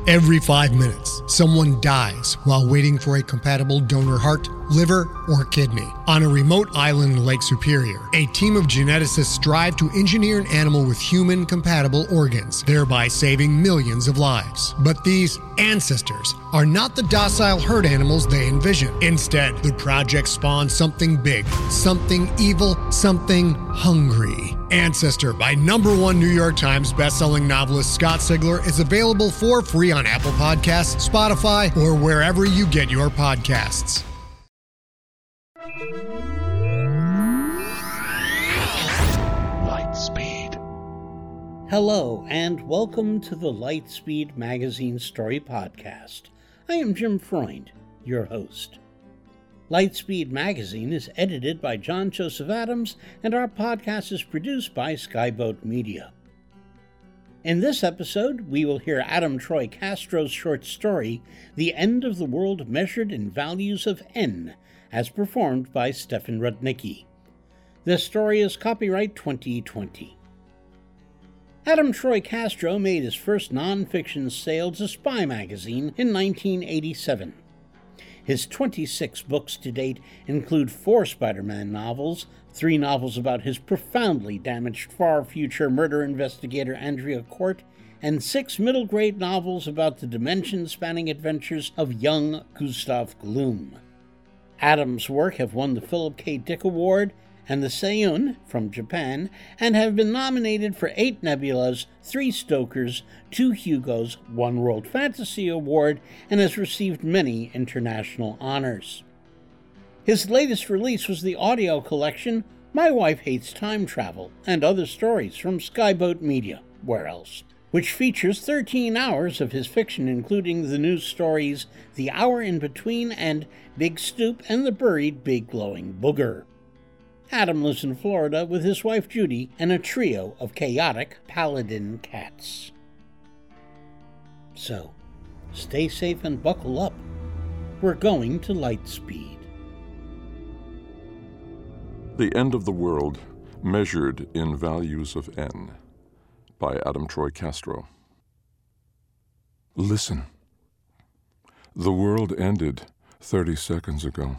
Every 5 minutes, someone dies while waiting for a compatible donor heart, liver, or kidney. On a remote island in Lake Superior, a team of geneticists strive to engineer an animal with human-compatible organs, thereby saving millions of lives. But these ancestors are not the docile herd animals they envision. Instead, the project spawns something big, something evil, something hungry. Ancestor by #1 New York Times bestselling novelist Scott Sigler is available for free on Apple Podcasts, Spotify, or wherever you get your podcasts. Lightspeed. Hello, and welcome to the Lightspeed Magazine Story Podcast. I am Jim Freund, your host. Lightspeed Magazine is edited by John Joseph Adams, and our podcast is produced by Skyboat Media. In this episode, we will hear Adam Troy Castro's short story, The End of the World Measured in Values of N, as performed by Stefan Rudnicki. This story is copyright 2020. Adam Troy Castro made his first non-fiction sale to Spy magazine in 1987. His 26 books to date include 4 Spider-Man novels, 3 novels about his profoundly damaged far-future murder investigator Andrea Cort, and 6 middle-grade novels about the dimension-spanning adventures of young Gustav Gloom. Adam's work have won the Philip K. Dick Award and the Seiyun from Japan, and have been nominated for 8 Nebulas, 3 Stokers, 2 Hugos, 1 World Fantasy Award, and has received many international honors. His latest release was the audio collection, My Wife Hates Time Travel, and Other Stories from Skyboat Media, where else, which features 13 hours of his fiction, including the news stories The Hour in Between and Big Stoop and the Buried Big Glowing Booger. Adam lives in Florida with his wife Judy and a trio of chaotic paladin cats. So, stay safe and buckle up. We're going to Lightspeed. The End of the World Measured in Values of N by Adam Troy Castro. Listen. The world ended 30 seconds ago.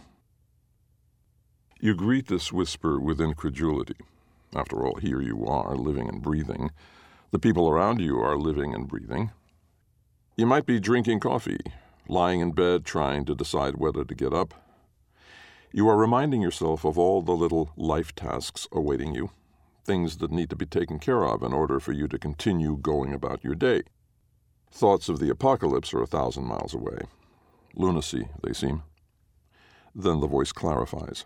You greet this whisper with incredulity. After all, here you are, living and breathing. The people around you are living and breathing. You might be drinking coffee, lying in bed trying to decide whether to get up. You are reminding yourself of all the little life tasks awaiting you, things that need to be taken care of in order for you to continue going about your day. Thoughts of the apocalypse are 1,000 miles away. Lunacy, they seem. Then the voice clarifies.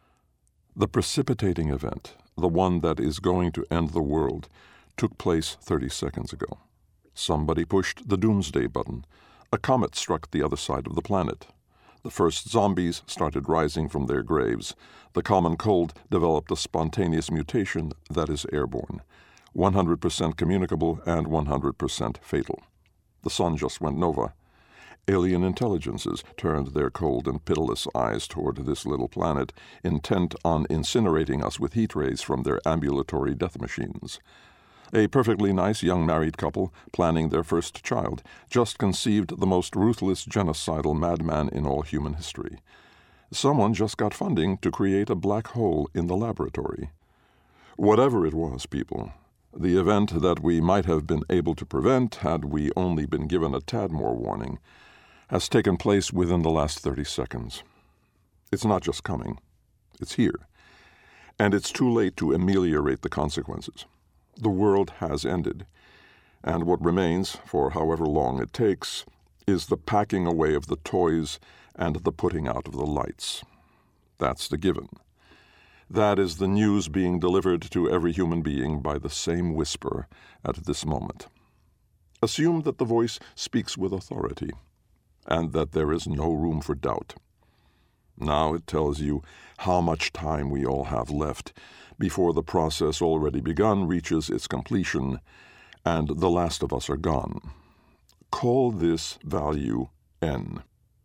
The precipitating event, the one that is going to end the world, took place 30 seconds ago. Somebody pushed the doomsday button. A comet struck the other side of the planet. The first zombies started rising from their graves. The common cold developed a spontaneous mutation that is airborne, 100% communicable and 100% fatal. The sun just went nova. Alien intelligences turned their cold and pitiless eyes toward this little planet, intent on incinerating us with heat rays from their ambulatory death machines. A perfectly nice young married couple, planning their first child, just conceived the most ruthless genocidal madman in all human history. Someone just got funding to create a black hole in the laboratory. Whatever it was, people, the event that we might have been able to prevent had we only been given a tad more warning, has taken place within the last 30 seconds. It's not just coming. It's here. And it's too late to ameliorate the consequences. The world has ended. And what remains, for however long it takes, is the packing away of the toys and the putting out of the lights. That's the given. That is the news being delivered to every human being by the same whisper at this moment. Assume that the voice speaks with authority, and that there is no room for doubt. Now it tells you how much time we all have left before the process already begun reaches its completion, and the last of us are gone. Call this value N.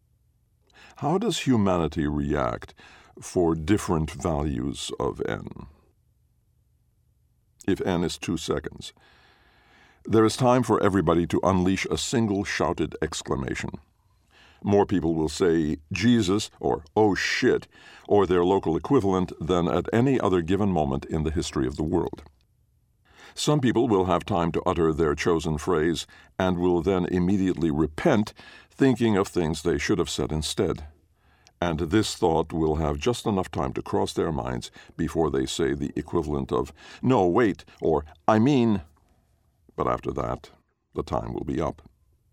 How does humanity react for different values of N? If N is 2 seconds, There is time for everybody to unleash a single shouted exclamation. More people will say Jesus or oh shit or their local equivalent than at any other given moment in the history of the world. Some people will have time to utter their chosen phrase and will then immediately repent, thinking of things they should have said instead. And this thought will have just enough time to cross their minds before they say the equivalent of no, wait, or I mean, but after that, the time will be up.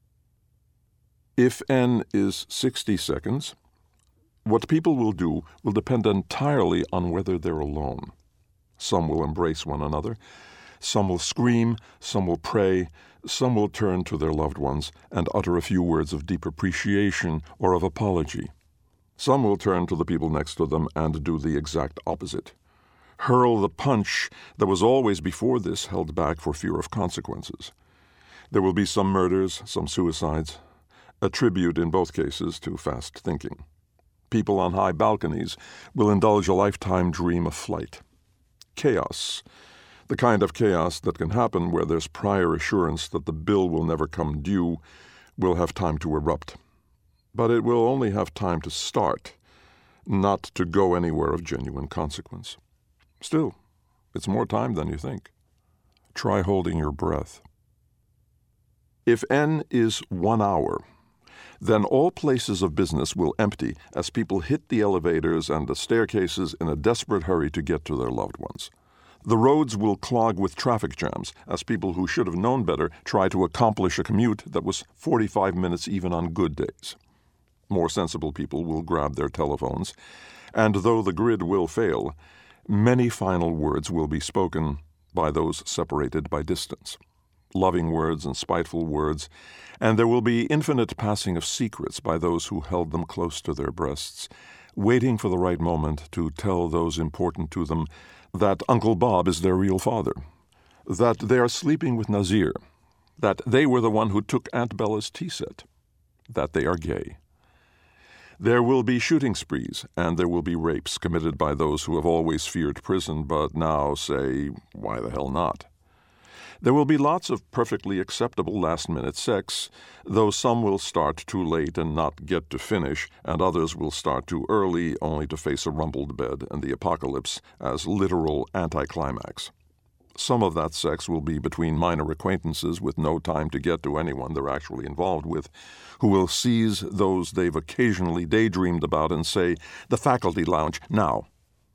If n is 60 seconds, what people will do will depend entirely on whether they're alone. Some will embrace one another, some will scream, some will pray, some will turn to their loved ones and utter a few words of deep appreciation or of apology. Some will turn to the people next to them and do the exact opposite. Hurl the punch that was always before this held back for fear of consequences. There will be some murders, some suicides, a tribute in both cases to fast thinking. People on high balconies will indulge a lifetime dream of flight. Chaos, the kind of chaos that can happen where there's prior assurance that the bill will never come due, will have time to erupt. But it will only have time to start, not to go anywhere of genuine consequence. Still, it's more time than you think. Try holding your breath. If n is 1 hour, then all places of business will empty as people hit the elevators and the staircases in a desperate hurry to get to their loved ones. The roads will clog with traffic jams as people who should have known better try to accomplish a commute that was 45 minutes even on good days. More sensible people will grab their telephones, and though the grid will fail, many final words will be spoken by those separated by distance. Loving words and spiteful words, and there will be infinite passing of secrets by those who held them close to their breasts, waiting for the right moment to tell those important to them that Uncle Bob is their real father, that they are sleeping with Nazir, that they were the one who took Aunt Bella's tea set, that they are gay. There will be shooting sprees, and there will be rapes committed by those who have always feared prison but now say, why the hell not? There will be lots of perfectly acceptable last-minute sex, though some will start too late and not get to finish, and others will start too early only to face a rumpled bed and the apocalypse as literal anticlimax. Some of that sex will be between minor acquaintances with no time to get to anyone they're actually involved with, who will seize those they've occasionally daydreamed about and say, the faculty lounge, now.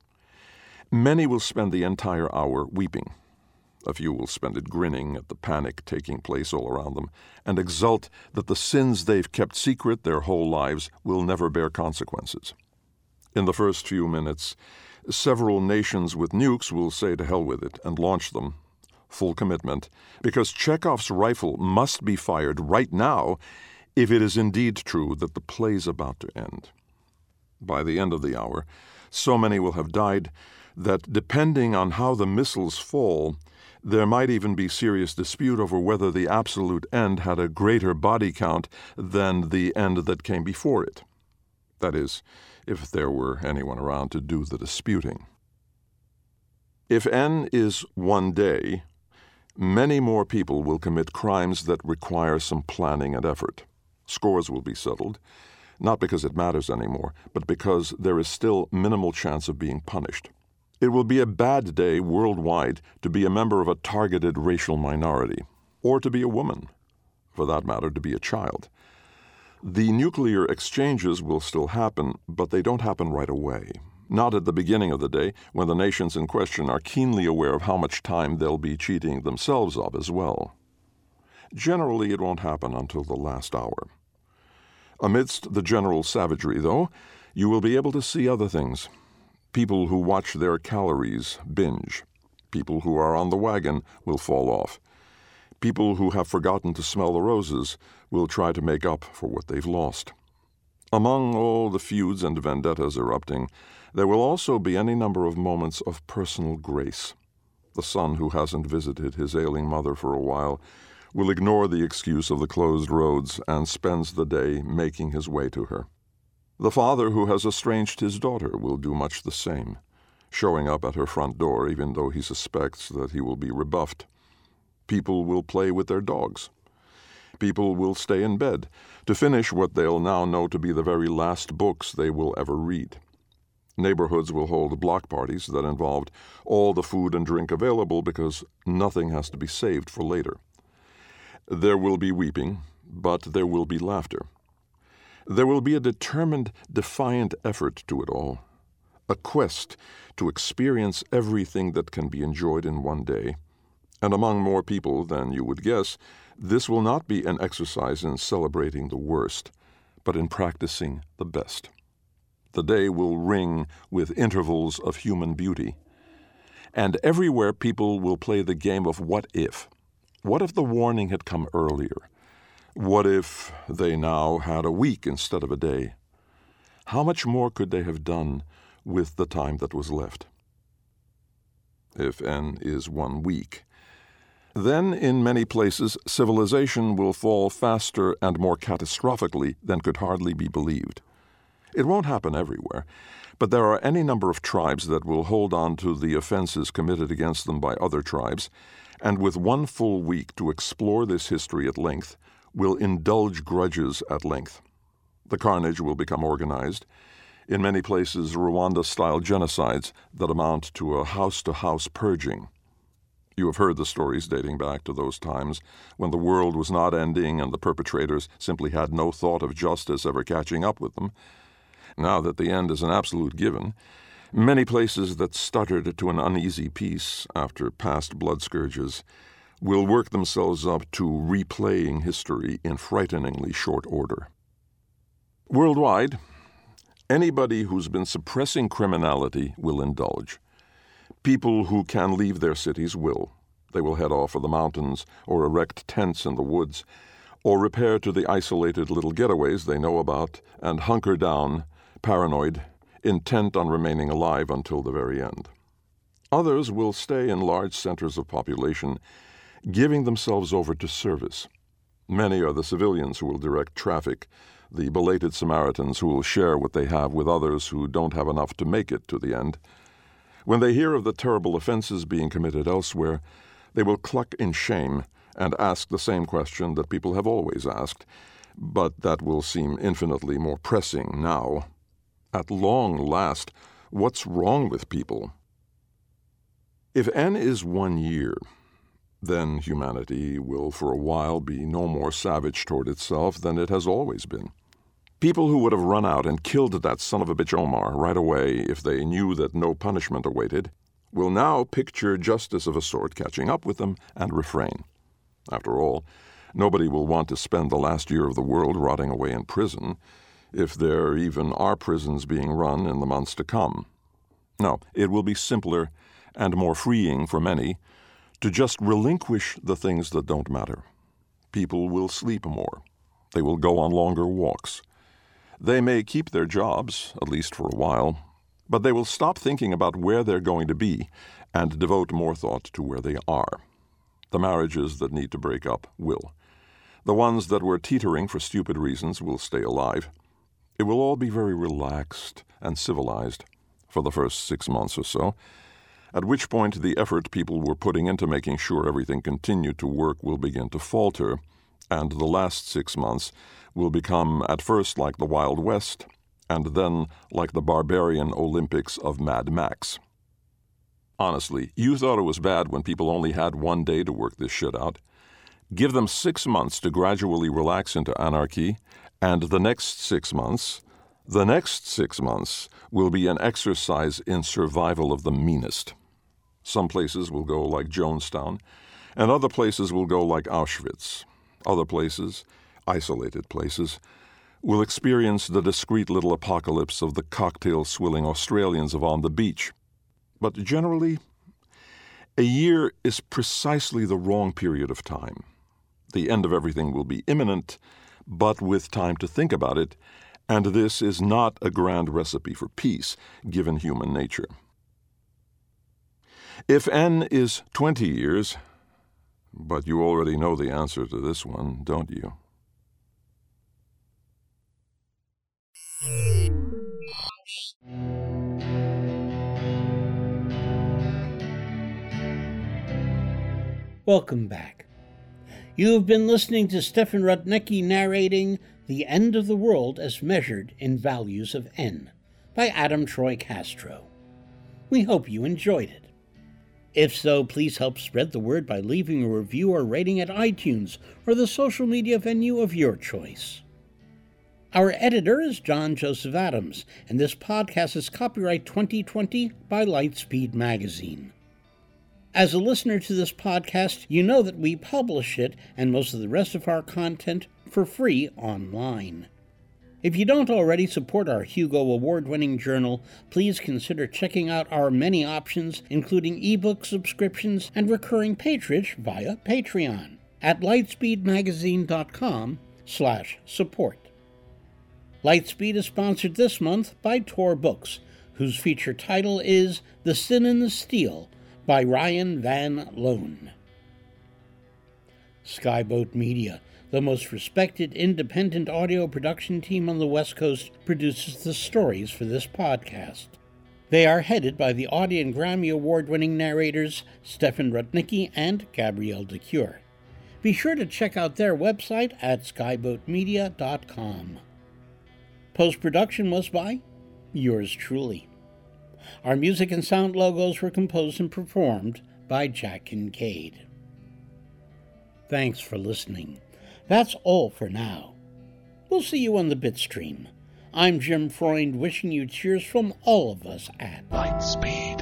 Many will spend the entire hour weeping. A few will spend it grinning at the panic taking place all around them, and exult that the sins they've kept secret their whole lives will never bear consequences. In the first few minutes, several nations with nukes will say to hell with it and launch them, full commitment, because Chekhov's rifle must be fired right now if it is indeed true that the play's about to end. By the end of the hour, so many will have died that depending on how the missiles fall, there might even be serious dispute over whether the absolute end had a greater body count than the end that came before it. That is, if there were anyone around to do the disputing. If n is 1 day, many more people will commit crimes that require some planning and effort. Scores will be settled, not because it matters anymore, but because there is still minimal chance of being punished. It will be a bad day worldwide to be a member of a targeted racial minority, or to be a woman, for that matter, to be a child. The nuclear exchanges will still happen, but they don't happen right away. Not at the beginning of the day, when the nations in question are keenly aware of how much time they'll be cheating themselves of as well. Generally, it won't happen until the last hour. Amidst the general savagery, though, you will be able to see other things. People who watch their calories binge. People who are on the wagon will fall off. People who have forgotten to smell the roses will try to make up for what they've lost. Among all the feuds and vendettas erupting, there will also be any number of moments of personal grace. The son who hasn't visited his ailing mother for a while will ignore the excuse of the closed roads and spends the day making his way to her. The father who has estranged his daughter will do much the same, showing up at her front door even though he suspects that he will be rebuffed. People will play with their dogs. People will stay in bed to finish what they'll now know to be the very last books they will ever read. Neighborhoods will hold block parties that involved all the food and drink available because nothing has to be saved for later. There will be weeping, but there will be laughter. There will be a determined, defiant effort to it all, a quest to experience everything that can be enjoyed in one day. And among more people than you would guess, this will not be an exercise in celebrating the worst, but in practicing the best. The day will ring with intervals of human beauty. And everywhere people will play the game of what if. What if the warning had come earlier? What if they now had a week instead of a day? How much more could they have done with the time that was left? If N is 1 week. Then, in many places, civilization will fall faster and more catastrophically than could hardly be believed. It won't happen everywhere, but there are any number of tribes that will hold on to the offenses committed against them by other tribes, and with 1 full week to explore this history at length, will indulge grudges at length. The carnage will become organized. In many places, Rwanda-style genocides that amount to a house-to-house purging. You have heard the stories dating back to those times when the world was not ending and the perpetrators simply had no thought of justice ever catching up with them. Now that the end is an absolute given, many places that stuttered to an uneasy peace after past blood scourges will work themselves up to replaying history in frighteningly short order. Worldwide, anybody who's been suppressing criminality will indulge. People who can leave their cities will. They will head off for the mountains or erect tents in the woods or repair to the isolated little getaways they know about and hunker down, paranoid, intent on remaining alive until the very end. Others will stay in large centers of population, giving themselves over to service. Many are the civilians who will direct traffic, the belated Samaritans who will share what they have with others who don't have enough to make it to the end. When they hear of the terrible offenses being committed elsewhere, they will cluck in shame and ask the same question that people have always asked, but that will seem infinitely more pressing now. At long last, what's wrong with people? If N is 1 year, then humanity will for a while be no more savage toward itself than it has always been. People who would have run out and killed that son of a bitch Omar right away if they knew that no punishment awaited will now picture justice of a sort catching up with them and refrain. After all, nobody will want to spend the last year of the world rotting away in prison, if there even are prisons being run in the months to come. No, it will be simpler and more freeing for many to just relinquish the things that don't matter. People will sleep more. They will go on longer walks. They may keep their jobs, at least for a while, but they will stop thinking about where they're going to be and devote more thought to where they are. The marriages that need to break up will. The ones that were teetering for stupid reasons will stay alive. It will all be very relaxed and civilized for the first 6 months or so, at which point the effort people were putting into making sure everything continued to work will begin to falter, and the last 6 months will become at first like the Wild West, and then like the barbarian Olympics of Mad Max. Honestly, you thought it was bad when people only had 1 day to work this shit out. Give them 6 months to gradually relax into anarchy, and the next 6 months will be an exercise in survival of the meanest. Some places will go like Jonestown, and other places will go like Auschwitz. Other places, isolated places, will experience the discreet little apocalypse of the cocktail-swilling Australians of On the Beach. But generally, a year is precisely the wrong period of time. The end of everything will be imminent, but with time to think about it, and this is not a grand recipe for peace, given human nature. If N is 20 years, but you already know the answer to this one, don't you? Welcome back. You have been listening to Stefan Rudnicki narrating The End of the World as Measured in Values of N by Adam Troy Castro. We hope you enjoyed it. If so, please help spread the word by leaving a review or rating at iTunes or the social media venue of your choice. Our editor is John Joseph Adams, and this podcast is copyright 2020 by Lightspeed Magazine. As a listener to this podcast, you know that we publish it and most of the rest of our content for free online. If you don't already support our Hugo Award-winning journal, please consider checking out our many options, including ebook subscriptions and recurring patronage via Patreon at lightspeedmagazine.com/support. Lightspeed is sponsored this month by Tor Books, whose feature title is The Sin and the Steel by Ryan Van Loan. Skyboat Media, the most respected independent audio production team on the West Coast, produces the stories for this podcast. They are headed by the Audie and Grammy Award-winning narrators Stefan Rudnicki and Gabrielle de Cure. Be sure to check out their website at skyboatmedia.com. Post-production was by yours truly. Our music and sound logos were composed and performed by Jack Kincaid. Thanks for listening. That's all for now. We'll see you on the Bitstream. I'm Jim Freund, wishing you cheers from all of us at Lightspeed.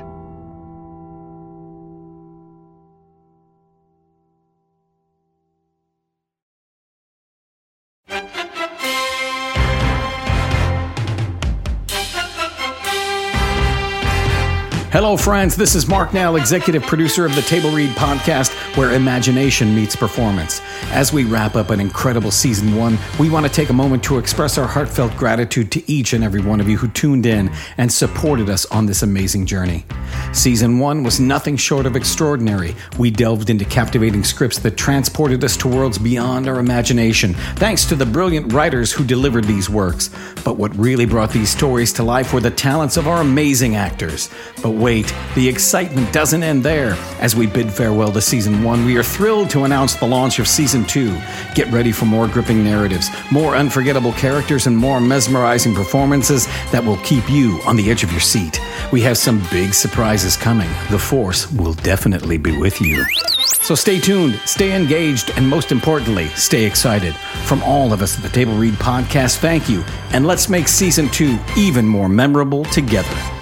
Hello, friends. This is Mark Nell, executive producer of the Table Read podcast, where imagination meets performance. As we wrap up an incredible season 1, we want to take a moment to express our heartfelt gratitude to each and every one of you who tuned in and supported us on this amazing journey. Season 1 was nothing short of extraordinary. We delved into captivating scripts that transported us to worlds beyond our imagination, thanks to the brilliant writers who delivered these works. But what really brought these stories to life were the talents of our amazing actors. But wait, the excitement doesn't end there. As we bid farewell to Season 1, we are thrilled to announce the launch of Season 2. Get ready for more gripping narratives, more unforgettable characters, and more mesmerizing performances that will keep you on the edge of your seat. We have some big surprises coming. The Force will definitely be with you. So stay tuned, stay engaged, and most importantly, stay excited. From all of us at the Table Read podcast, thank you, and let's make Season 2 even more memorable together.